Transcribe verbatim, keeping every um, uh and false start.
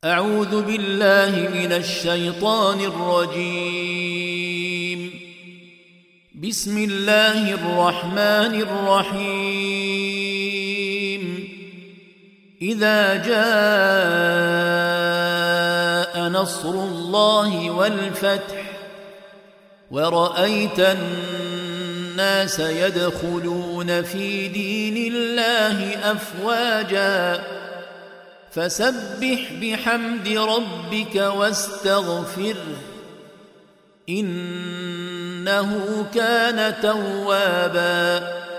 أعوذ بالله من الشيطان الرجيم. بسم الله الرحمن الرحيم. إذا جاء نصر الله والفتح ورأيت الناس يدخلون في دين الله أفواجا فسبح بحمد ربك واستغفره إنه كان توابا.